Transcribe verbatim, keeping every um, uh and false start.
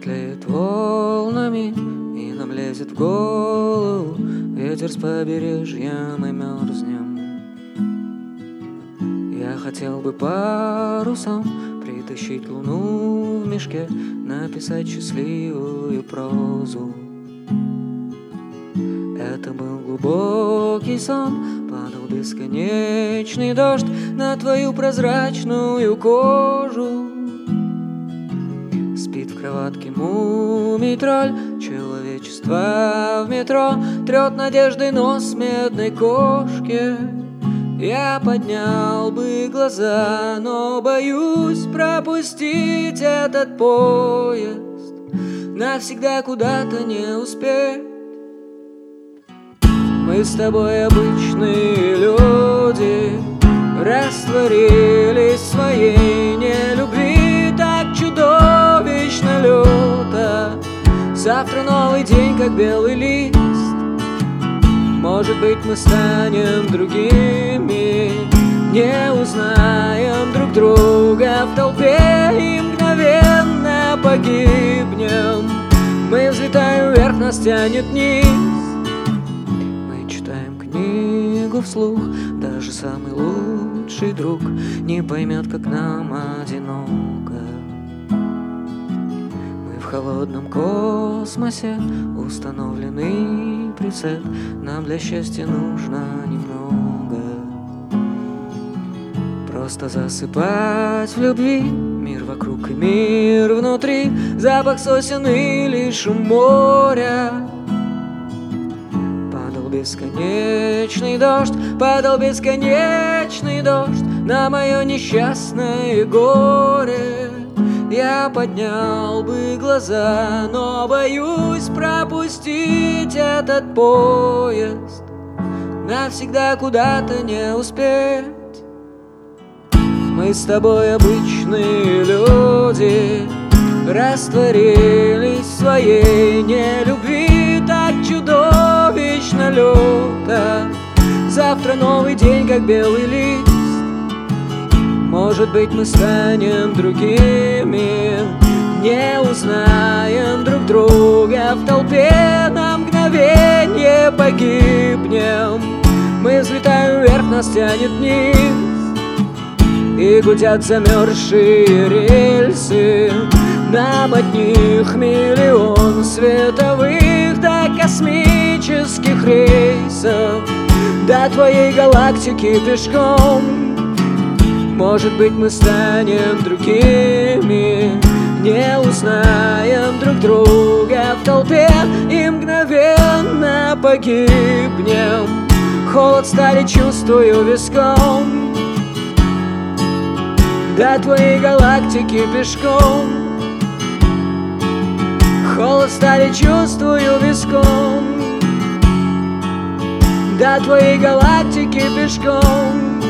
тлеет волнами, и нам лезет в голову ветер с побережья, мы мерзнем. Я хотел бы парусом притащить луну в мешке, написать счастливую прозу. Это был глубокий сон, падал бесконечный дождь на твою прозрачную кожу. Спит в кроватке мумий-тролль, человечество в метро трет надеждой нос медной кошки. Я поднял бы глаза, но боюсь пропустить этот поезд, навсегда куда-то не успеть. Мы с тобой обычные люди, растворились в своей нелюбви так чудовищно люто. Завтра новый день, как белый лист. Может быть, мы станем другими, не узнаем друг друга в толпе и мгновенно погибнем. Мы взлетаем вверх, нас тянет вниз. Мы читаем книгу вслух, даже самый лучший друг не поймет, как нам одиноко. Мы в холодном космосе, установленный прицеп, нам для счастья нужно немного. Просто засыпать в любви мир вокруг и мир внутри, запах сосен или шум моря. Падал бесконечный дождь, падал бесконечный дождь на мое несчастное горе. Я поднял бы глаза, но боюсь пропустить этот поезд, навсегда куда-то не успеть. Мы с тобой обычные люди, растворились в своей нелюбви так чудовищно люто. Завтра новый день, как белый лист. Может быть, мы станем другими, не узнаем друг друга в толпе, на мгновенье погибнем. Мы взлетаем вверх, нас тянет вниз, и гудят замерзшие рельсы. Нам от них миллион световых до космических рейсов, до твоей галактики пешком. Может быть, мы станем другими, не узнаем друг друга в толпе и мгновенно погибнем. Холод стали чувствую виском, до твоей галактики пешком. Холод стали чувствую виском, до твоей галактики пешком.